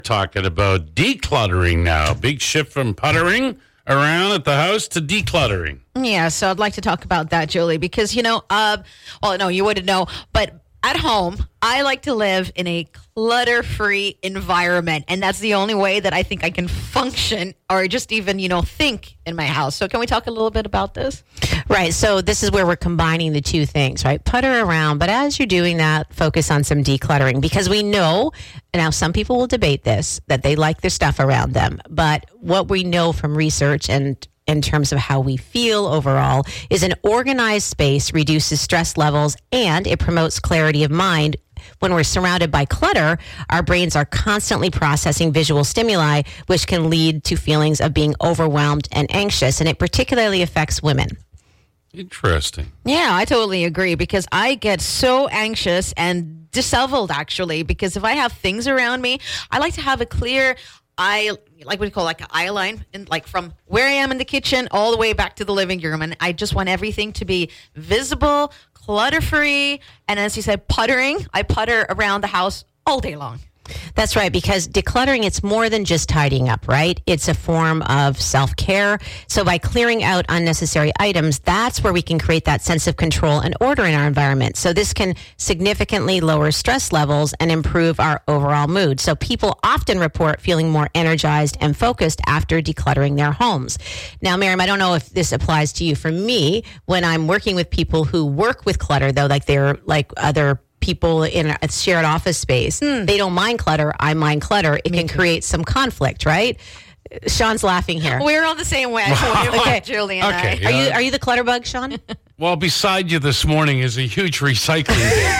Talking about decluttering now. Big shift from puttering around at the house to decluttering. Yeah, so I'd like to talk about that, Julie, because, no, you wouldn't know, but at home, I like to live in a clutter-free environment, and that's the only way that I think I can function or just even, think in my house. So can we talk a little bit about this? Right. So this is where we're combining the two things, right? Putter around, but as you're doing that, focus on some decluttering, because we know, now some people will debate this, that they like their stuff around them. But what we know from research and in terms of how we feel overall is an organized space reduces stress levels and it promotes clarity of mind. When we're surrounded by clutter, our brains are constantly processing visual stimuli, which can lead to feelings of being overwhelmed and anxious, and it particularly affects women. Interesting. Yeah, I totally agree, because I get so anxious and disheveled, actually, because if I have things around me, I like to have a clear eye, like what you call like an eye line, and like from where I am in the kitchen all the way back to the living room, and I just want everything to be visible, clutter-free, and as you said, puttering. I putter around the house all day long. That's right, because decluttering, it's more than just tidying up, right? It's a form of self-care. So by clearing out unnecessary items, that's where we can create that sense of control and order in our environment. So this can significantly lower stress levels and improve our overall mood. So people often report feeling more energized and focused after decluttering their homes. Now, Miriam, I don't know if this applies to you. For me, when I'm working with people who work with clutter, though, like they're like other people in a shared office space, they don't mind clutter. I mind clutter. It can create some conflict, right? Sean's laughing here. We're on the same way. Okay, Julie and I. Are you the clutter bug, Sean? Well, beside you this morning is a huge recycling day.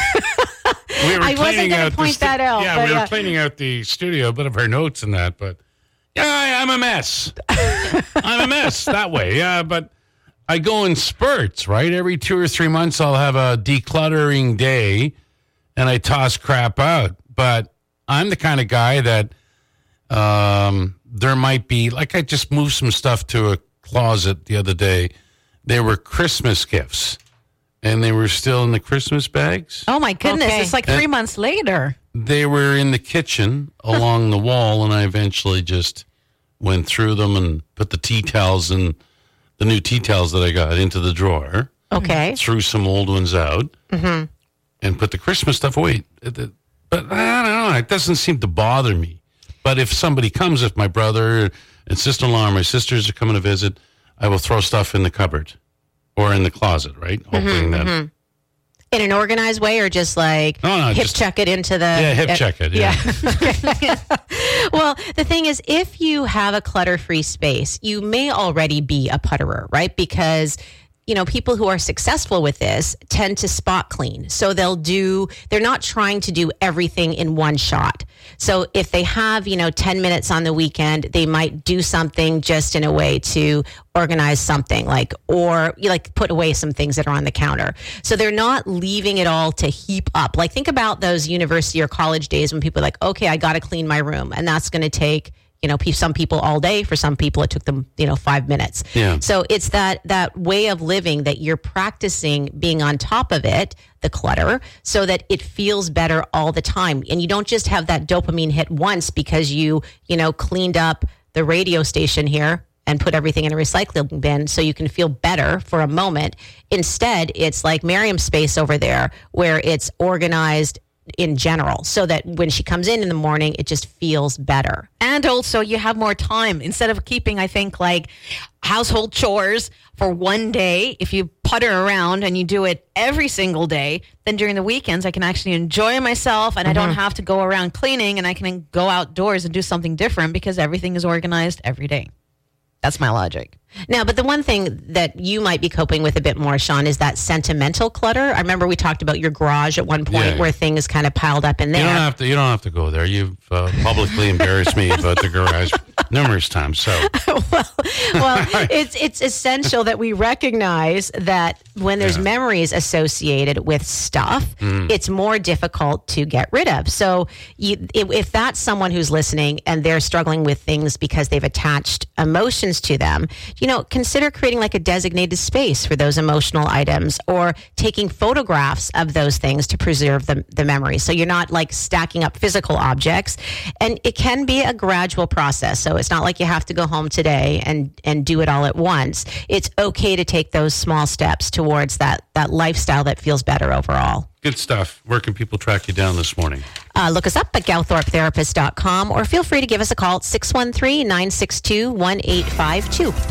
I wasn't going to point that out. Yeah, we were cleaning out the studio, a bit of our notes and that, but yeah, I'm a mess. I'm a mess that way, yeah, but I go in spurts, right? Every 2 or 3 months, I'll have a decluttering day, and I toss crap out. But I'm the kind of guy that there might be, like I just moved some stuff to a closet the other day. They were Christmas gifts, and they were still in the Christmas bags. Oh, my goodness. Okay. It's like 3 months later. They were in the kitchen along the wall, and I eventually just went through them and put the tea towels and the new tea towels that I got into the drawer. Okay. Threw some old ones out. Mm-hmm. And put the Christmas stuff away. But I don't know. It doesn't seem to bother me. But if somebody comes, if my brother and sister-in-law or my sisters are coming to visit, I will throw stuff in the cupboard or in the closet, right? Hoping that. Mm-hmm. In an organized way, or just like check it into the... Yeah, hip check it, yeah. Well, the thing is, if you have a clutter-free space, you may already be a putterer, right? Because people who are successful with this tend to spot clean. So they're not trying to do everything in one shot. So if they have, 10 minutes on the weekend, they might do something just in a way to organize something or put away some things that are on the counter. So they're not leaving it all to heap up. Like think about those university or college days when people are like, okay, I got to clean my room. And that's going to take some people all day. For some people, it took them, 5 minutes. Yeah. So it's that way of living that you're practicing being on top of it, the clutter, so that it feels better all the time. And you don't just have that dopamine hit once because you cleaned up the radio station here and put everything in a recycling bin so you can feel better for a moment. Instead, it's like Miriam's space over there where it's organized in general, so that when she comes in the morning, it just feels better. And also you have more time instead of keeping, I think, like household chores for one day. If you putter around and you do it every single day, then during the weekends, I can actually enjoy myself and I don't have to go around cleaning, and I can go outdoors and do something different because everything is organized every day. That's my logic. Now, but the one thing that you might be coping with a bit more, Sean, is that sentimental clutter. I remember we talked about your garage at one point where things kind of piled up in there. You don't have to go there. You've publicly embarrassed me about the garage numerous times. So well, it's essential that we recognize that when there's memories associated with stuff, it's more difficult to get rid of. So if that's someone who's listening and they're struggling with things because they've attached emotions to them, consider creating like a designated space for those emotional items, or taking photographs of those things to preserve the memory. So you're not like stacking up physical objects. And it can be a gradual process. So it's not like you have to go home today and do it all at once. It's okay to take those small steps towards that lifestyle that feels better overall. Good stuff. Where can people track you down this morning? Look us up at galthorpetherapist.com, or feel free to give us a call at 613-962-1852.